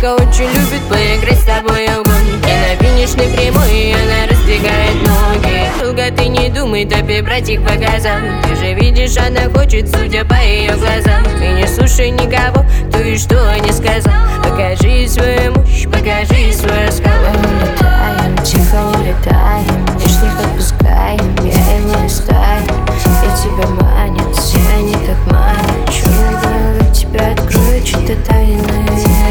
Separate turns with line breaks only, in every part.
девочка очень любит поиграть с тобой в гонки. На финишной прямой она раздвигает ноги. Долго ты не думай, топи брать их по газам. Ты же видишь, она хочет, судя по ее глазам. И не слушай никого, кто и что не сказал. Покажи свою мощь, покажи свою скалу.
Улетаем, тихо улетаем, лишних отпускаем, я его стаю. И тебя манят, все они так манят. Черный глаза тебя откроют, что-то тайное.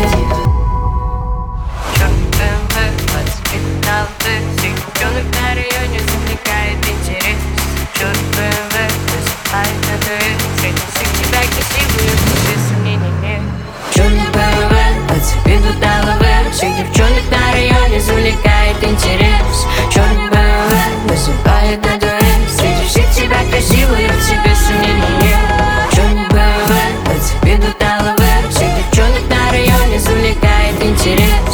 Девчонок на районе завлекает интерес. Черт БМВ высыпает на дуэль. Среди всех тебя красивую, без сомнений нет. Черный БМВ ведут на ЛВ. Всех девчонок на районе завлекает интерес. Черный БМВ высыпает на дуэль. Среди всех тебя красивую, в тебе сомнений нет. Черный БМВ ведут на ЛВ. Всех девчонок на районе завлекает интерес.